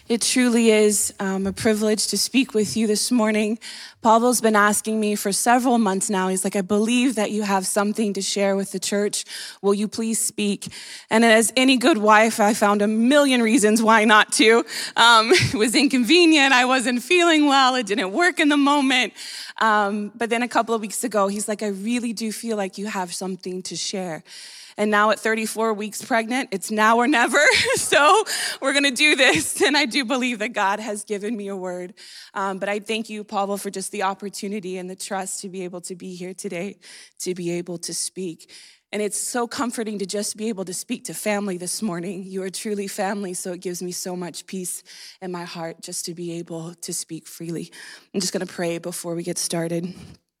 It truly is a privilege to speak with you this morning. Pablo's been asking me for several months now. He's like, I believe that you have something to share with the church. Will you please speak? And as any good wife, I found a million reasons why not to. It was inconvenient. I wasn't feeling well. It didn't work in the moment. But then a couple of weeks ago, he's like, I really do feel like you have something to share. And now at 34 weeks pregnant, it's now or never. So we're going to do this. And I do believe that God has given me a word. But I thank you, Pablo, for just the opportunity and the trust to be able to be here today, to be able to speak. And it's so comforting to just be able to speak to family this morning. You are truly family, so it gives me so much peace in my heart just to be able to speak freely. I'm just going to pray before we get started.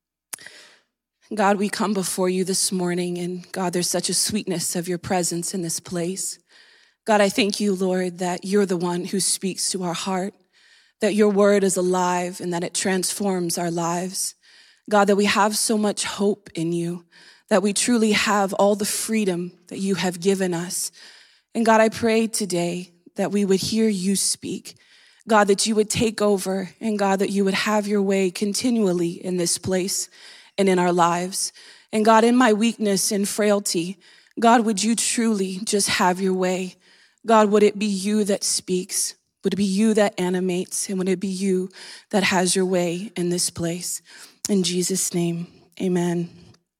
God, we come before you this morning, and God, there's such a sweetness of your presence in this place. God, I thank you, Lord, that you're the one who speaks to our heart, that your word is alive and that it transforms our lives. God, that we have so much hope in you, that we truly have all the freedom that you have given us. And God, I pray today that we would hear you speak. God, that you would take over, and God, that you would have your way continually in this place and in our lives. And God, in my weakness and frailty, God, would you truly just have your way? God, would it be you that speaks? Would it be you that animates? And would it be you that has your way in this place? In Jesus' name, amen.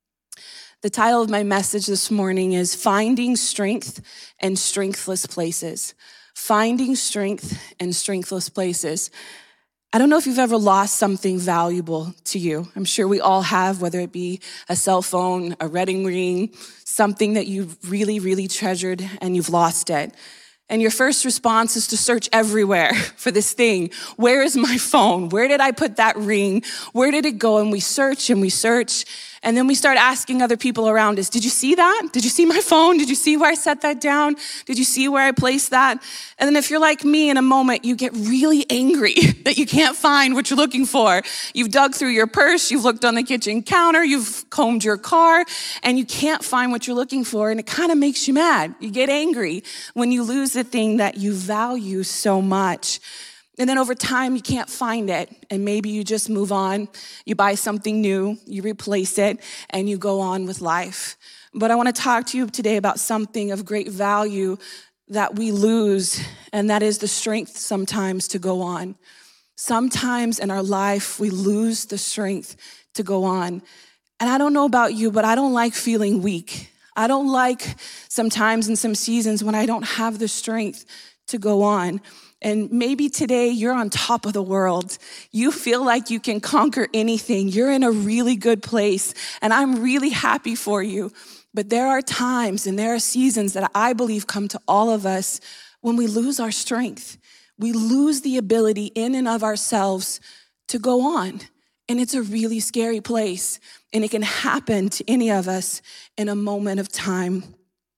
The title of my message this morning is Finding Strength in Strengthless Places. Finding strength in strengthless places. I don't know if you've ever lost something valuable to you. I'm sure we all have, whether it be a cell phone, a wedding ring, something that you really, really treasured and you've lost it. And your first response is to search everywhere for this thing. Where is my phone? Where did I put that ring? Where did it go? And we search and we search. And then we start asking other people around us, did you see that? Did you see my phone? Did you see where I set that down? Did you see where I placed that? And then if you're like me in a moment, you get really angry that you can't find what you're looking for. You've dug through your purse, you've looked on the kitchen counter, you've combed your car, and you can't find what you're looking for. And it kind of makes you mad. You get angry when you lose the thing that you value so much. And then over time, you can't find it. And maybe you just move on. You buy something new, you replace it, and you go on with life. But I want to talk to you today about something of great value that we lose, and that is the strength sometimes to go on. Sometimes in our life, we lose the strength to go on. And I don't know about you, but I don't like feeling weak. I don't like sometimes in some seasons when I don't have the strength to go on. And maybe today you're on top of the world. You feel like you can conquer anything. You're in a really good place, and I'm really happy for you. But there are times and there are seasons that I believe come to all of us when we lose our strength. We lose the ability in and of ourselves to go on. And it's a really scary place. And it can happen to any of us in a moment of time.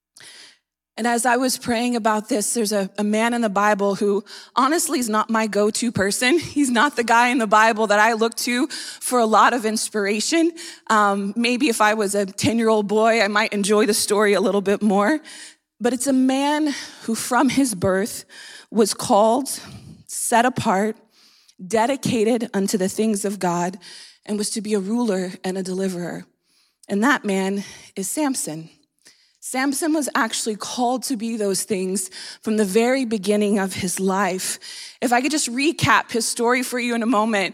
And as I was praying about this, there's a man in the Bible who honestly is not my go-to person. He's not the guy in the Bible that I look to for a lot of inspiration. Maybe if I was a 10-year-old boy, I might enjoy the story a little bit more. But it's a man who from his birth was called, set apart, dedicated unto the things of God, and was to be a ruler and a deliverer. And that man is Samson. Samson was actually called to be those things from the very beginning of his life. If I could just recap his story for you in a moment.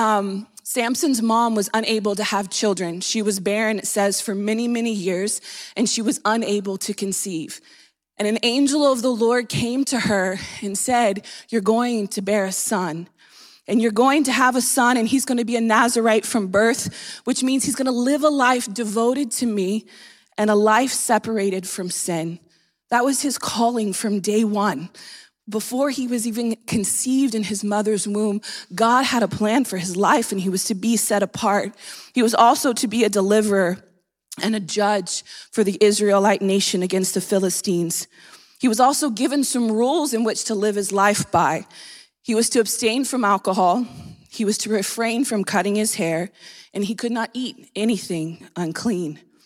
Samson's mom was unable to have children. She was barren, it says, for many, many years, and she was unable to conceive. And an angel of the Lord came to her and said, you're going to bear a son. And you're going to have a son, and he's going to be a Nazarite from birth, which means he's going to live a life devoted to me and a life separated from sin. That was his calling from day one. Before he was even conceived in his mother's womb, God had a plan for his life, and he was to be set apart. He was also to be a deliverer and a judge for the Israelite nation against the Philistines. He was also given some rules in which to live his life by. He was to abstain from alcohol. He was to refrain from cutting his hair, and he could not eat anything unclean.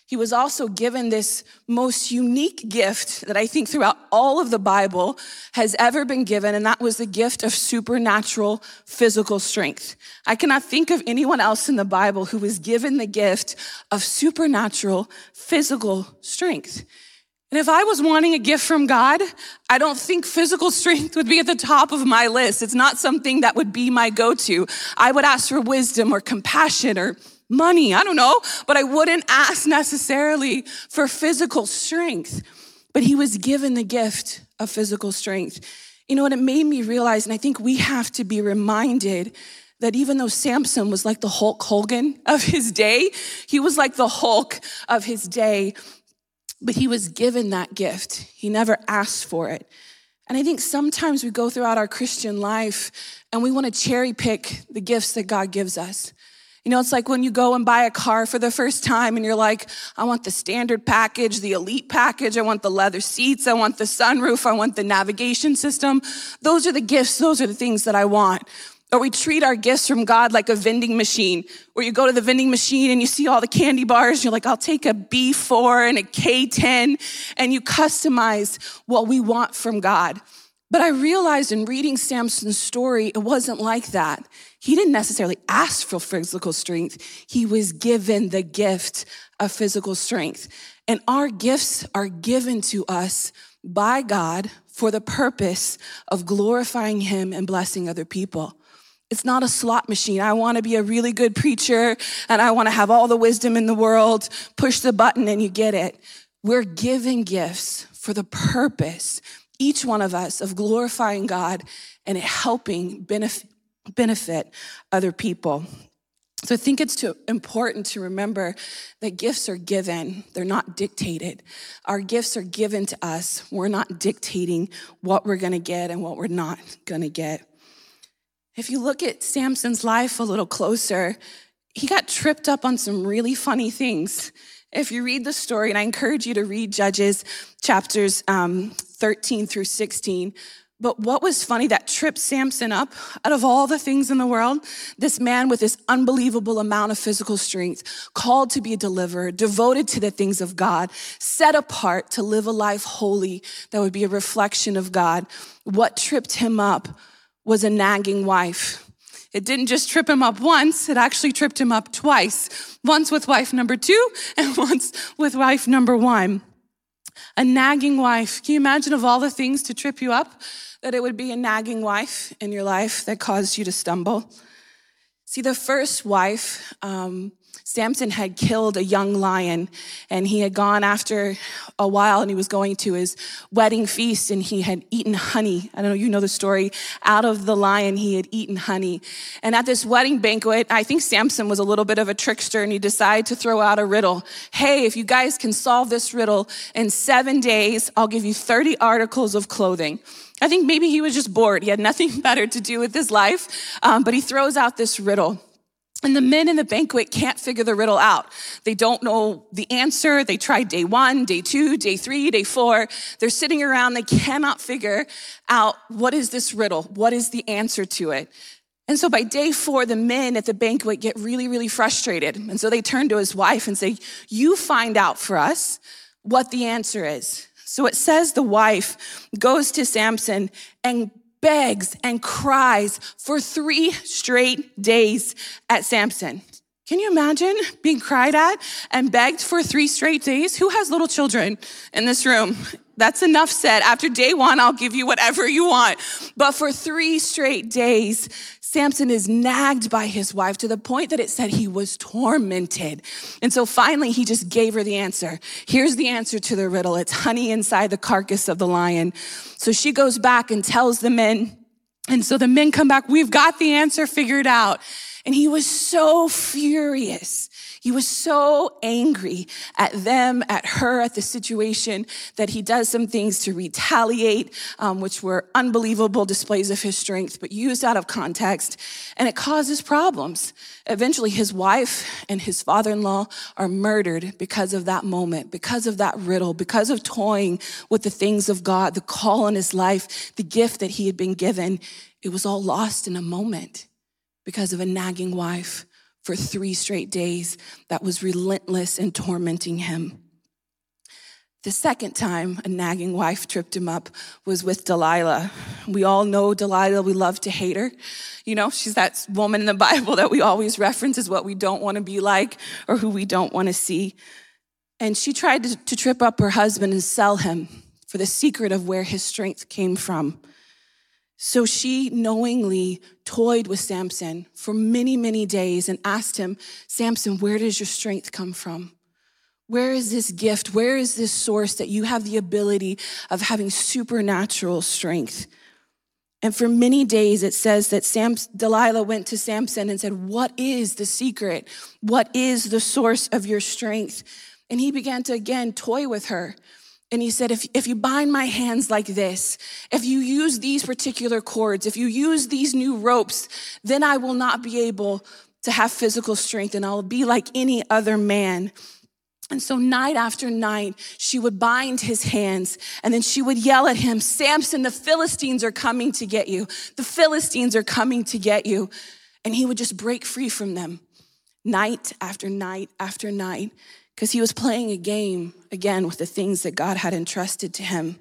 he was also given this most unique gift that I think throughout all of the Bible has ever been given, and that was the gift of supernatural physical strength. I cannot think of anyone else in the Bible who was given the gift of supernatural physical strength. And if I was wanting a gift from God, I don't think physical strength would be at the top of my list. It's not something that would be my go-to. I would ask for wisdom or compassion or money, I don't know, but I wouldn't ask necessarily for physical strength. But he was given the gift of physical strength. You know what, it made me realize, and I think we have to be reminded that even though Samson was like the Hulk Hogan of his day, he was like the Hulk of his day, but he was given that gift. He never asked for it. And I think sometimes we go throughout our Christian life and we want to cherry pick the gifts that God gives us. You know, it's like when you go and buy a car for the first time and you're like, I want the standard package, the elite package, I want the leather seats, I want the sunroof, I want the navigation system. Those are the gifts, those are the things that I want. Or we treat our gifts from God like a vending machine, where you go to the vending machine and you see all the candy bars, you're like, I'll take a B4 and a K10, and you customize what we want from God. But I realized in reading Samson's story, it wasn't like that. He didn't necessarily ask for physical strength. He was given the gift of physical strength. And our gifts are given to us by God for the purpose of glorifying him and blessing other people. It's not a slot machine. I want to be a really good preacher and I want to have all the wisdom in the world. Push the button and you get it. We're given gifts for the purpose, each one of us, of glorifying God and helping benefit other people. So I think it's important to remember that gifts are given. They're not dictated. Our gifts are given to us. We're not dictating what we're going to get and what we're not going to get. If you look at Samson's life a little closer, he got tripped up on some really funny things. If you read the story, and I encourage you to read Judges chapters 13 through 16, but what was funny that tripped Samson up, out of all the things in the world, this man with this unbelievable amount of physical strength, called to be a deliverer, devoted to the things of God, set apart to live a life holy that would be a reflection of God. What tripped him up was a nagging wife. It didn't just trip him up once, it actually tripped him up twice. Once with wife number 2 and once with wife number 1. A nagging wife. Can you imagine of all the things to trip you up, that it would be a nagging wife in your life that caused you to stumble? See, the first wife, Samson had killed a young lion, and he had gone after a while, and he was going to his wedding feast, and he had eaten honey. I don't know, you know the story. Out of the lion, he had eaten honey. And at this wedding banquet, I think Samson was a little bit of a trickster, and he decided to throw out a riddle. Hey, if you guys can solve this riddle in 7 days, I'll give you 30 articles of clothing. I think maybe he was just bored. He had nothing better to do with his life, but he throws out this riddle. And the men in the banquet can't figure the riddle out. They don't know the answer. They tried day 1, day 2, day 3, day 4. They're sitting around. They cannot figure out, what is this riddle? What is the answer to it? And so by day 4, the men at the banquet get really, really frustrated. And so they turn to his wife and say, you find out for us what the answer is. So it says the wife goes to Samson and begs and cries for 3 straight days at Samson. Can you imagine being cried at and begged for 3 straight days? Who has little children in this room? That's enough said. After day 1, I'll give you whatever you want. But for 3 straight days, Samson is nagged by his wife to the point that it said he was tormented. And so finally, he just gave her the answer. Here's the answer to the riddle. It's honey inside the carcass of the lion. So she goes back and tells the men. And so the men come back, we've got the answer figured out. And he was so furious. He was so angry at them, at her, at the situation, that he does some things to retaliate, which were unbelievable displays of his strength, but used out of context, and it causes problems. Eventually, his wife and his father-in-law are murdered because of that moment, because of that riddle, because of toying with the things of God, the call on his life, the gift that he had been given. It was all lost in a moment because of a nagging wife for 3 straight days that was relentless and tormenting him. The second time a nagging wife tripped him up was with Delilah. We all know Delilah. We love to hate her. You know, she's that woman in the Bible that we always reference as what we don't want to be like or who we don't want to see. And she tried to trip up her husband and sell him for the secret of where his strength came from. So she knowingly toyed with Samson for many, many days and asked him, Samson, where does your strength come from? Where is this gift? Where is this source that you have the ability of having supernatural strength? And for many days, it says that Delilah went to Samson and said, what is the secret? What is the source of your strength? And he began to, again, toy with her. And he said, if you bind my hands like this, if you use these particular cords, if you use these new ropes, then I will not be able to have physical strength and I'll be like any other man. And so night after night, she would bind his hands and then she would yell at him, Samson, the Philistines are coming to get you. The Philistines are coming to get you. And he would just break free from them night after night after night because he was playing a game, again, with the things that God had entrusted to him.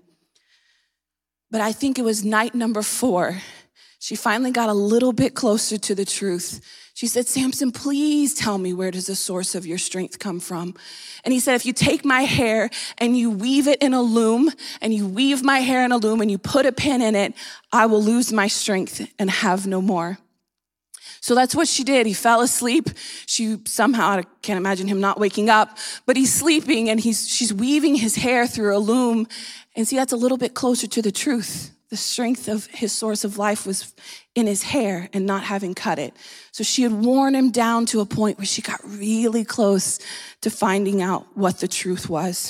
But I think it was night number 4. She finally got a little bit closer to the truth. She said, Samson, please tell me, where does the source of your strength come from? And he said, if you take my hair and you weave it in a loom, and you weave my hair in a loom and you put a pin in it, I will lose my strength and have no more. So that's what she did. He fell asleep. She somehow, I can't imagine him not waking up, but he's sleeping and she's weaving his hair through a loom. And see, that's a little bit closer to the truth. The strength of his source of life was in his hair and not having cut it. So she had worn him down to a point where she got really close to finding out what the truth was.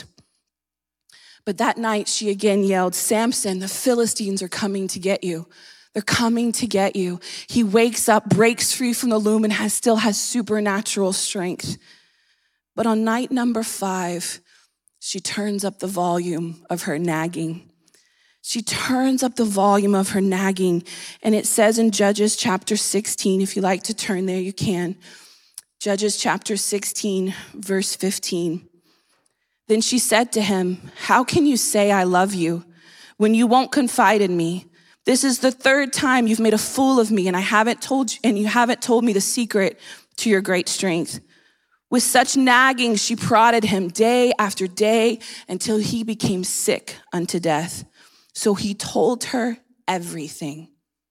But that night she again yelled, Samson, the Philistines are coming to get you. They're coming to get you. He wakes up, breaks free from the loom, and still has supernatural strength. But on night number 5, she turns up the volume of her nagging. She turns up the volume of her nagging. And it says in Judges chapter 16, if you like to turn there, you can. Judges chapter 16, verse 15. Then she said to him, how can you say I love you when you won't confide in me? This is the 3rd time you've made a fool of me, and you haven't told me the secret to your great strength. With such nagging, she prodded him day after day until he became sick unto death. So he told her everything.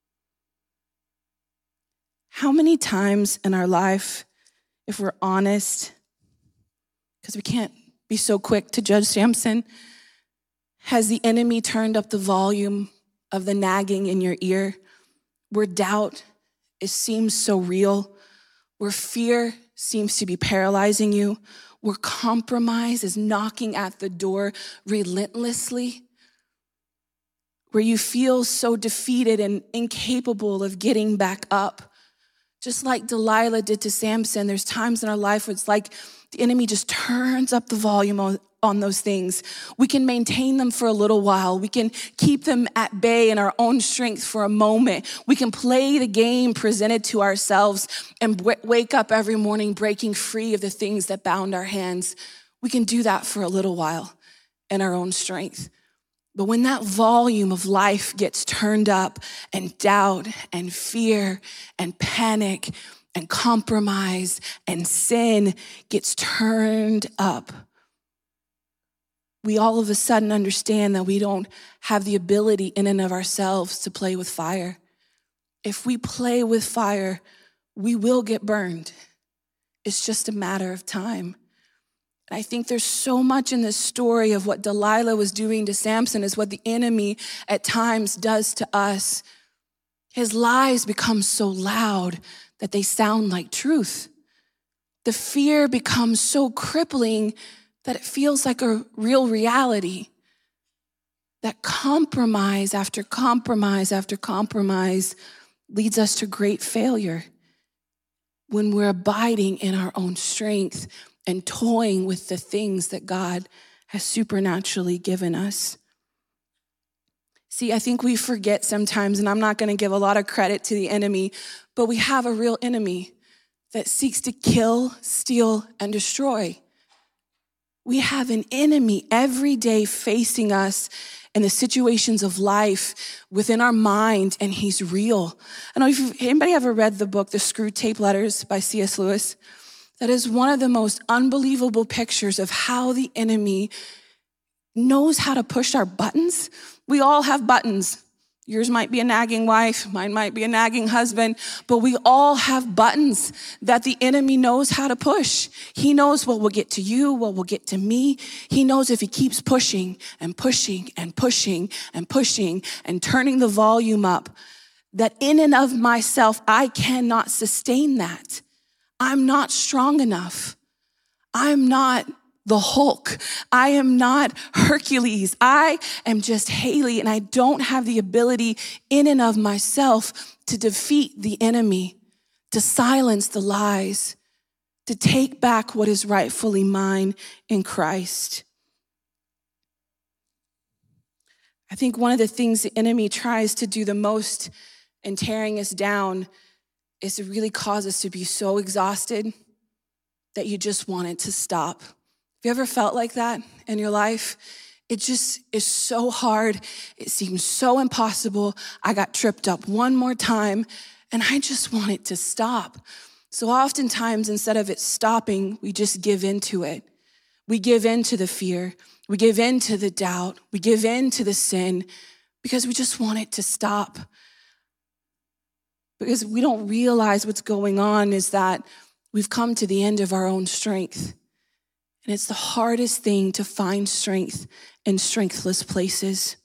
How many times in our life, if we're honest, because we can't be so quick to judge Samson, has the enemy turned up the volume of the nagging in your ear, where doubt seems so real, where fear seems to be paralyzing you, where compromise is knocking at the door relentlessly, where you feel so defeated and incapable of getting back up. Just like Delilah did to Samson, there's times in our life where it's like the enemy just turns up the volume on those things. We can maintain them for a little while. We can keep them at bay in our own strength for a moment. We can play the game presented to ourselves and wake up every morning breaking free of the things that bound our hands. We can do that for a little while in our own strength. But when that volume of life gets turned up and doubt and fear and panic and compromise and sin gets turned up, we all of a sudden understand that we don't have the ability in and of ourselves to play with fire. If we play with fire, we will get burned. It's just a matter of time. I think there's so much in this story of what Delilah was doing to Samson is what the enemy at times does to us. His lies become so loud that they sound like truth. The fear becomes so crippling that it feels like a real reality. That compromise after compromise after compromise leads us to great failure when we're abiding in our own strength and toying with the things that God has supernaturally given us. See, I think we forget sometimes, and I'm not going to give a lot of credit to the enemy, but we have a real enemy. that seeks to kill, steal, and destroy. We have an enemy every day facing us in the situations of life within our mind, and he's real. I don't know if anybody ever read the book, The Screwtape Letters by C.S. Lewis. That is one of the most unbelievable pictures of how the enemy knows how to push our buttons. We all have buttons. Yours might be a nagging wife, mine might be a nagging husband, but we all have buttons that the enemy knows how to push. He knows what will get to you, what will get to me. He knows if he keeps pushing and pushing and pushing and pushing and turning the volume up, that in and of myself, I cannot sustain that. I'm not strong enough. I'm not the Hulk. I am not Hercules. I am just Haley, and I don't have the ability in and of myself to defeat the enemy, to silence the lies, to take back what is rightfully mine in Christ. I think one of the things the enemy tries to do the most in tearing us down is to really cause us to be so exhausted that you just want it to stop. Have you ever felt like that in your life? It just is so hard. It seems so impossible. I got tripped up one more time, and I just want it to stop. So oftentimes, instead of it stopping, we just give into it. We give into the fear. We give into the doubt. We give into the sin because we just want it to stop. Because we don't realize what's going on is that we've come to the end of our own strength. And it's the hardest thing to find strength in strengthless places.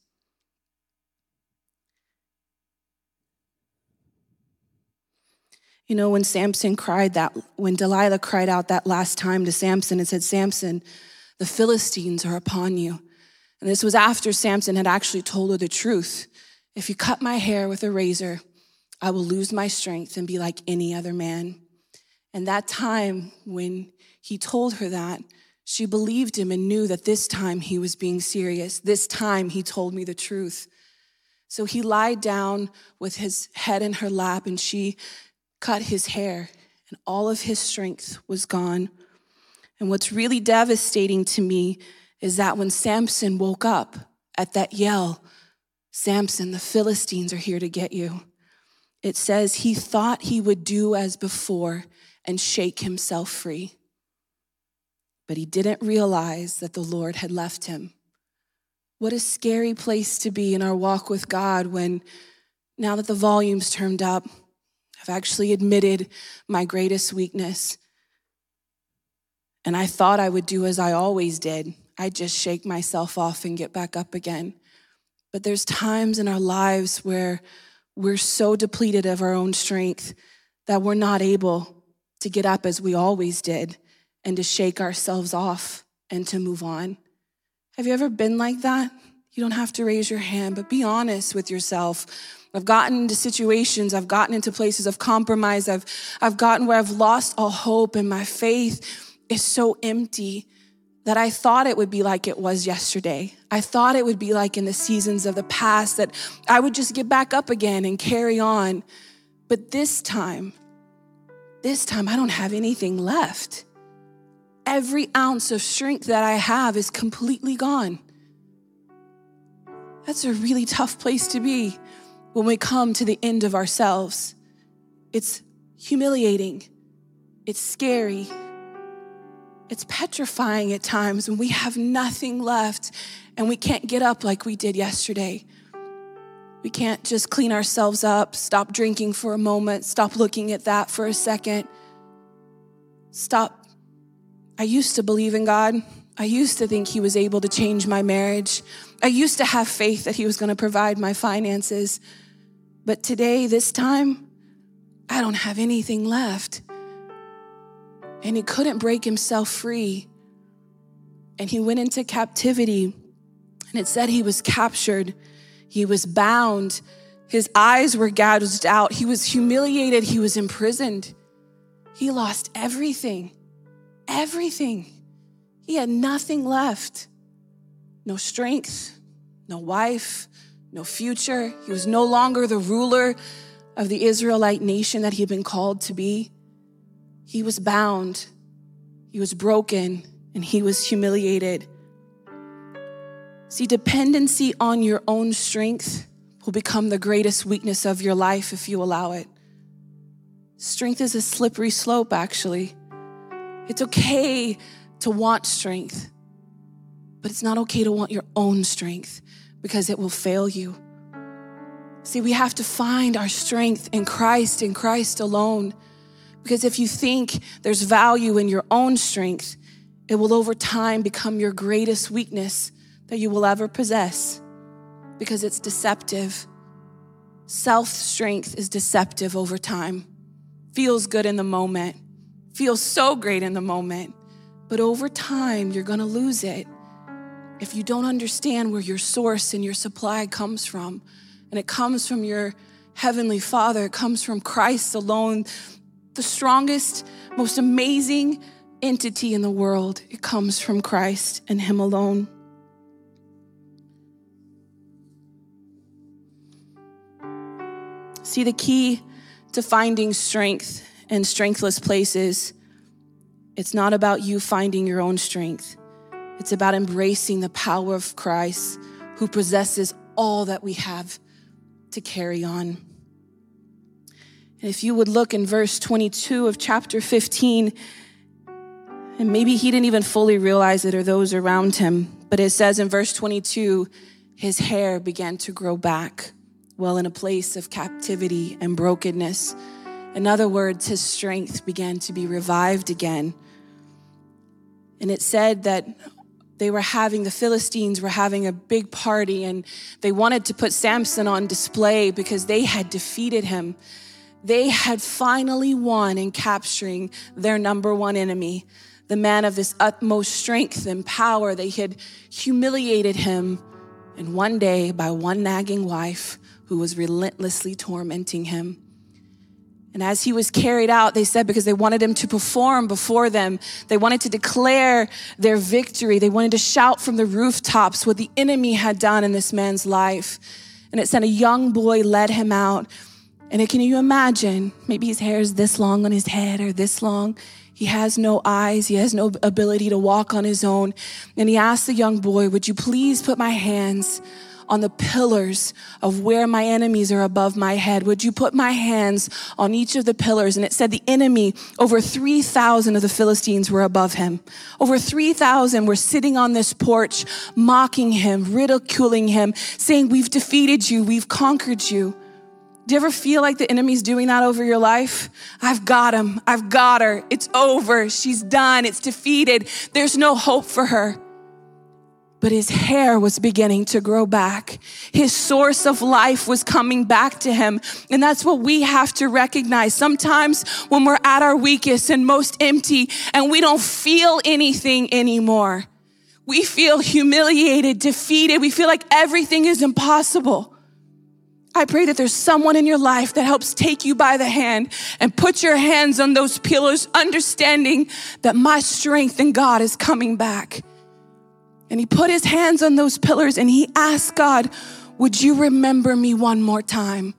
You know, when Delilah cried out that last time to Samson and said, Samson, the Philistines are upon you. And this was after Samson had actually told her the truth. If you cut my hair with a razor, I will lose my strength and be like any other man. And that time when he told her that, she believed him and knew that this time he was being serious. This time he told me the truth. So he lied down with his head in her lap and she cut his hair and all of his strength was gone. And what's really devastating to me is that when Samson woke up at that yell, Samson, the Philistines are here to get you. It says he thought he would do as before and shake himself free. But he didn't realize that the Lord had left him. What a scary place to be in our walk with God when, now that the volume's turned up, I've actually admitted my greatest weakness. And I thought I would do as I always did. I'd just shake myself off and get back up again. But there's times in our lives where we're so depleted of our own strength that we're not able to get up as we always did and to shake ourselves off and to move on. Have you ever been like that? You don't have to raise your hand, but be honest with yourself. I've gotten into situations, I've gotten into places of compromise, I've gotten where I've lost all hope and my faith is so empty that I thought it would be like it was yesterday. I thought it would be like in the seasons of the past that I would just get back up again and carry on. But this time I don't have anything left. Every ounce of strength that I have is completely gone. That's a really tough place to be when we come to the end of ourselves. It's humiliating. It's scary. It's petrifying at times when we have nothing left and we can't get up like we did yesterday. We can't just clean ourselves up, stop drinking for a moment, stop looking at that for a second. Stop. I used to believe in God. I used to think he was able to change my marriage. I used to have faith that he was going to provide my finances. But today, this time, I don't have anything left. And he couldn't break himself free. And he went into captivity. And it said he was captured. He was bound. His eyes were gouged out. He was humiliated. He was imprisoned. He lost everything. Everything. He had nothing left. No strength, no wife, no future. He was no longer the ruler of the Israelite nation that he had been called to be. He was bound, he was broken, and he was humiliated. See, dependency on your own strength will become the greatest weakness of your life if you allow it. Strength is a slippery slope, actually. It's okay to want strength, but it's not okay to want your own strength because it will fail you. See, we have to find our strength in Christ alone. Because if you think there's value in your own strength, it will over time become your greatest weakness that you will ever possess because it's deceptive. Self-strength is deceptive over time. Feels good in the moment, feels so great in the moment, but over time, you're gonna lose it if you don't understand where your source and your supply comes from. And it comes from your Heavenly Father. It comes from Christ alone, the strongest, most amazing entity in the world. It comes from Christ and Him alone. See, the key to finding strength in strengthless places, it's not about you finding your own strength. It's about embracing the power of Christ who possesses all that we have to carry on. And if you would look in verse 22 of chapter 15, and maybe he didn't even fully realize it or those around him, but it says in verse 22, his hair began to grow back while in a place of captivity and brokenness. In other words, his strength began to be revived again. And it said that the Philistines were having a big party, and they wanted to put Samson on display because they had defeated him. They had finally won in capturing their number one enemy, the man of this utmost strength and power. They had humiliated him, and one day by one nagging wife who was relentlessly tormenting him. And as he was carried out, they said, because they wanted him to perform before them, they wanted to declare their victory. They wanted to shout from the rooftops what the enemy had done in this man's life. And it said a young boy led him out. And can you imagine, maybe his hair is this long on his head or this long. He has no eyes. He has no ability to walk on his own. And he asked the young boy, would you please put my hands on the pillars of where my enemies are above my head? Would you put my hands on each of the pillars? And it said the enemy, over 3,000 of the Philistines were above him. Over 3,000 were sitting on this porch, mocking him, ridiculing him, saying, we've defeated you, we've conquered you. Do you ever feel like the enemy's doing that over your life? I've got him, I've got her, it's over, she's done, it's defeated, there's no hope for her. But his hair was beginning to grow back. His source of life was coming back to him. And that's what we have to recognize. Sometimes when we're at our weakest and most empty and we don't feel anything anymore, we feel humiliated, defeated. We feel like everything is impossible. I pray that there's someone in your life that helps take you by the hand and put your hands on those pillars, understanding that my strength in God is coming back. And he put his hands on those pillars and he asked God, would you remember me one more time?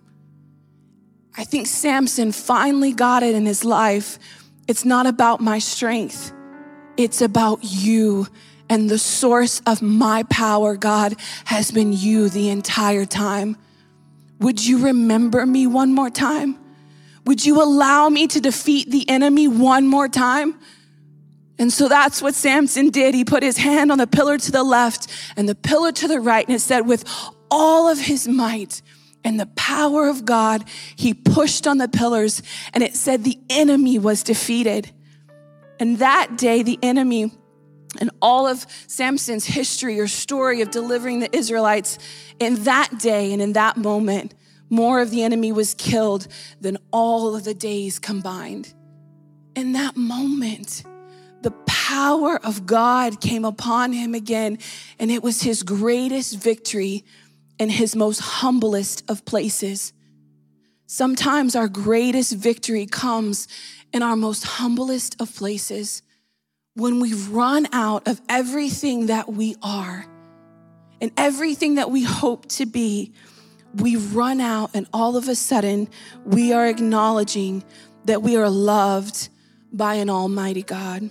I think Samson finally got it in his life. It's not about my strength. It's about you. And the source of my power, God, has been you the entire time. Would you remember me one more time? Would you allow me to defeat the enemy one more time? And so that's what Samson did. He put his hand on the pillar to the left and the pillar to the right. And it said with all of his might and the power of God, he pushed on the pillars. And it said the enemy was defeated. And that day, the enemy and all of Samson's history or story of delivering the Israelites, in that day and in that moment, more of the enemy was killed than all of the days combined. In that moment, the power of God came upon him again, and it was his greatest victory in his most humblest of places. Sometimes our greatest victory comes in our most humblest of places, when we run out of everything that we are and everything that we hope to be. We run out, and all of a sudden we are acknowledging that we are loved by an almighty God.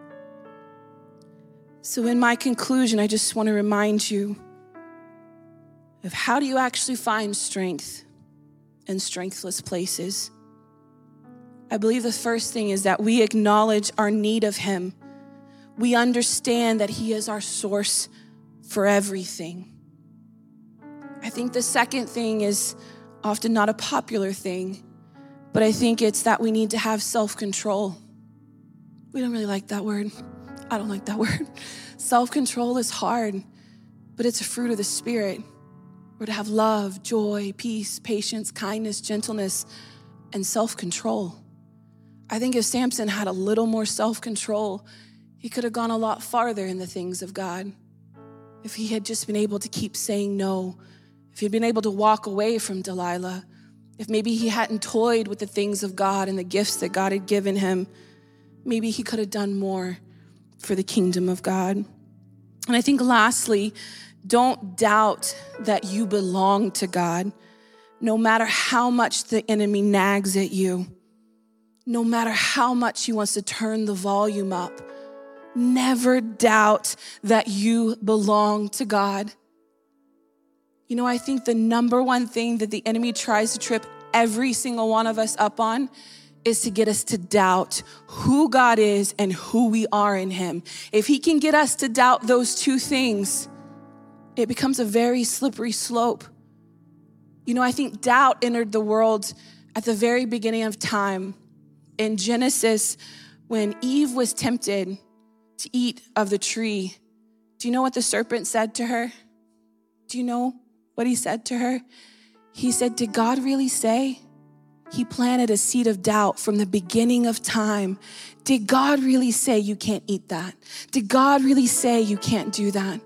So in my conclusion, I just want to remind you of how do you actually find strength in strengthless places. I believe the first thing is that we acknowledge our need of him. We understand that he is our source for everything. I think the second thing is often not a popular thing, but I think it's that we need to have self-control. We don't really like that word. I don't like that word. Self-control is hard, but it's a fruit of the Spirit. We're to have love, joy, peace, patience, kindness, gentleness, and self-control. I think if Samson had a little more self-control, he could have gone a lot farther in the things of God. If he had just been able to keep saying no, if he'd been able to walk away from Delilah, if maybe he hadn't toyed with the things of God and the gifts that God had given him, maybe he could have done more for the kingdom of God. And I think lastly, don't doubt that you belong to God, no matter how much the enemy nags at you, no matter how much he wants to turn the volume up. Never doubt that you belong to God. You know, I think the number one thing that the enemy tries to trip every single one of us up on is to get us to doubt who God is and who we are in him. If he can get us to doubt those two things, it becomes a very slippery slope. You know, I think doubt entered the world at the very beginning of time. In Genesis, when Eve was tempted to eat of the tree, do you know what the serpent said to her? Do you know what he said to her? He said, did God really say? He planted a seed of doubt from the beginning of time. Did God really say you can't eat that? Did God really say you can't do that?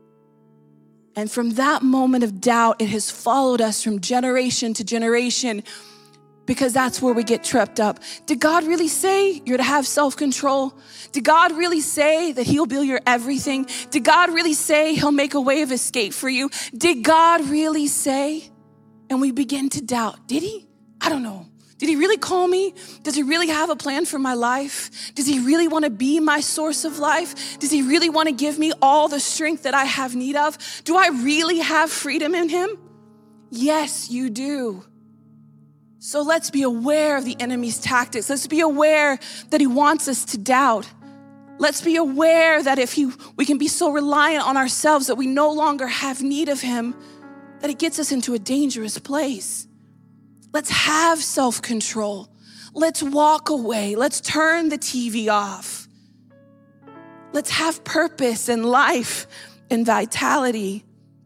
And from that moment of doubt, it has followed us from generation to generation, because that's where we get tripped up. Did God really say you're to have self-control? Did God really say that he'll be your everything? Did God really say he'll make a way of escape for you? Did God really say? And we begin to doubt. Did he? I don't know. Did he really call me? Does he really have a plan for my life? Does he really want to be my source of life? Does he really want to give me all the strength that I have need of? Do I really have freedom in him? Yes, you do. So let's be aware of the enemy's tactics. Let's be aware that he wants us to doubt. Let's be aware that we can be so reliant on ourselves that we no longer have need of him, that it gets us into a dangerous place. Let's have self-control. Let's walk away. Let's turn the TV off. Let's have purpose and life and vitality.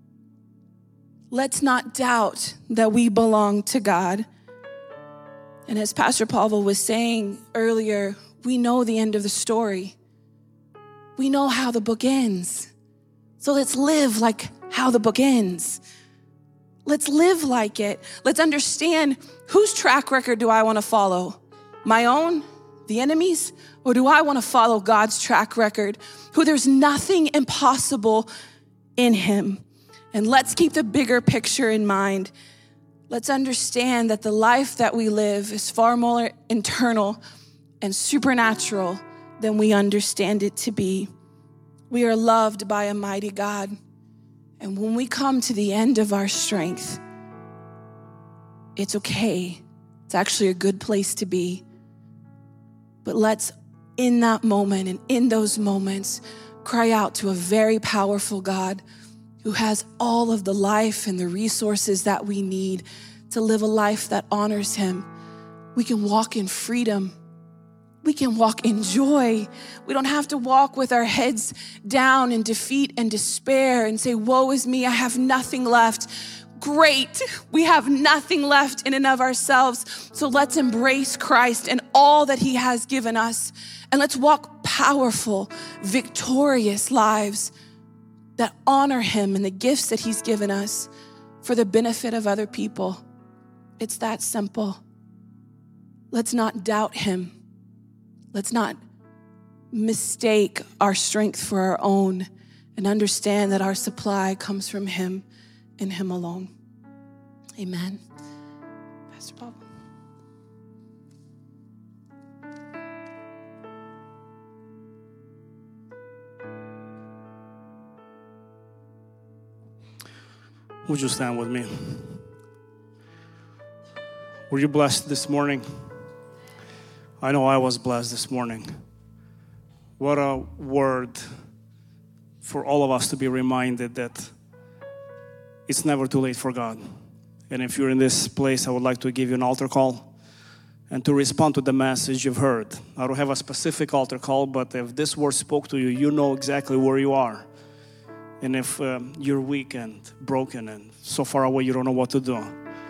Let's not doubt that we belong to God. And as Pastor Pavel was saying earlier, we know the end of the story. We know how the book ends. So let's live like how the book ends. Let's live like it. Let's understand, whose track record do I want to follow? My own? The enemy's? Or do I want to follow God's track record, who there's nothing impossible in him? And let's keep the bigger picture in mind. Let's understand that the life that we live is far more internal and supernatural than we understand it to be. We are loved by a mighty God. And when we come to the end of our strength, it's okay. It's actually a good place to be. But let's, in that moment and in those moments, cry out to a very powerful God who has all of the life and the resources that we need to live a life that honors him. We can walk in freedom. We can walk in joy. We don't have to walk with our heads down in defeat and despair and say, woe is me, I have nothing left. Great, we have nothing left in and of ourselves. So let's embrace Christ and all that he has given us. And let's walk powerful, victorious lives that honor him and the gifts that he's given us for the benefit of other people. It's that simple. Let's not doubt him. Let's not mistake our strength for our own and understand that our supply comes from him and him alone. Amen. Pastor Bob. Would you stand with me? Were you blessed this morning? I know I was blessed this morning. What a word for all of us to be reminded that it's never too late for God. And if you're in this place, I would like to give you an altar call and to respond to the message you've heard. I don't have a specific altar call, but if this word spoke to you, you know exactly where you are. And if you're weak and broken and so far away you don't know what to do,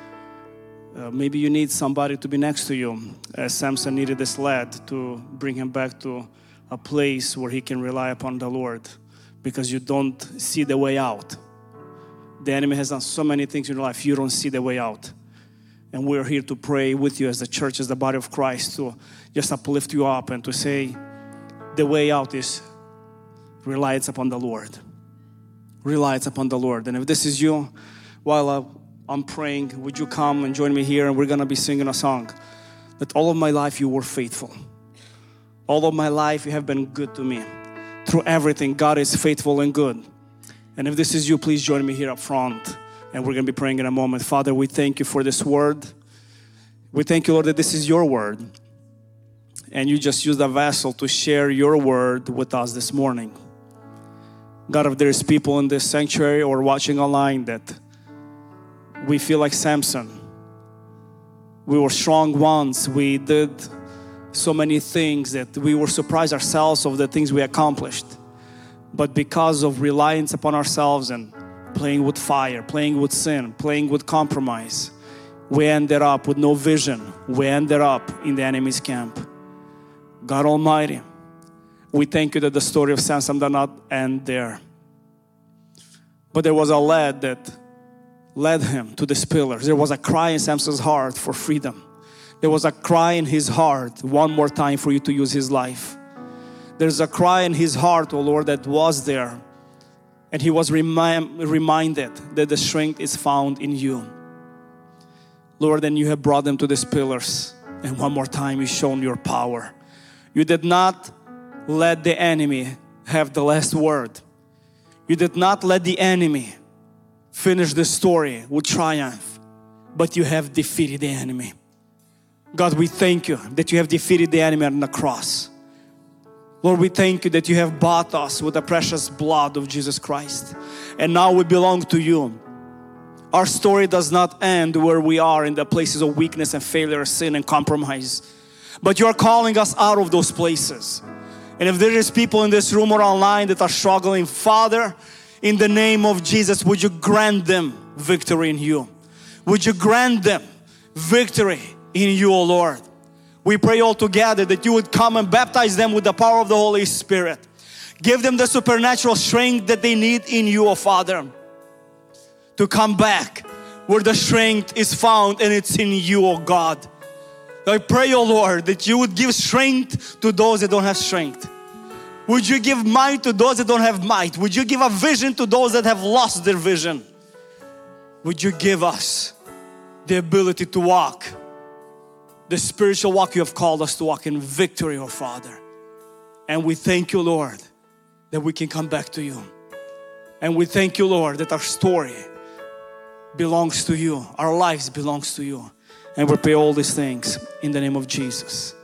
maybe you need somebody to be next to you, as Samson needed this lad to bring him back to a place where he can rely upon the Lord, because you don't see the way out. The enemy has done so many things in your life, you don't see the way out. And we're here to pray with you as the church, as the body of Christ, to just uplift you up and to say the way out is reliance upon the Lord. Reliance upon the Lord. And if this is you, while I'm praying, would you come and join me here, and we're going to be singing a song that all of my life you were faithful. All of my life you have been good to me. Through everything, God is faithful and good. And if this is you, please join me here up front, and we're going to be praying in a moment. Father, we thank you for this word. We thank you, Lord, that this is your word, and you just used a vessel to share your word with us this morning. God, if there's people in this sanctuary or watching online that we feel like Samson, we were strong once, we did so many things that we were surprised ourselves of the things we accomplished. But because of reliance upon ourselves and playing with fire, playing with sin, playing with compromise, we ended up with no vision. We ended up in the enemy's camp. God Almighty, we thank you that the story of Samson did not end there. But there was a lad that led him to these pillars. There was a cry in Samson's heart for freedom. There was a cry in his heart one more time for you to use his life. There's a cry in his heart, oh Lord, that was there. And he was reminded that the strength is found in you. Lord, and you have brought them to these pillars. And one more time, you've shown your power. You did not let the enemy have the last word. You did not let the enemy finish the story with triumph, but you have defeated the enemy. God, we thank you that you have defeated the enemy on the cross. Lord, we thank you that you have bought us with the precious blood of Jesus Christ. And now we belong to you. Our story does not end where we are in the places of weakness and failure, sin and compromise. But you are calling us out of those places. And if there is people in this room or online that are struggling, Father, in the name of Jesus, would you grant them victory in you? Would you grant them victory in you, O Lord? We pray all together that you would come and baptize them with the power of the Holy Spirit. Give them the supernatural strength that they need in you, O Father, to come back where the strength is found, and it's in you, O God. I pray, O Lord, that you would give strength to those that don't have strength. Would you give might to those that don't have might? Would you give a vision to those that have lost their vision? Would you give us the ability to walk the spiritual walk you have called us to walk in victory, oh Father. And we thank you, Lord, that we can come back to you. And we thank you, Lord, that our story belongs to you. Our lives belongs to you. And we pray all these things in the name of Jesus.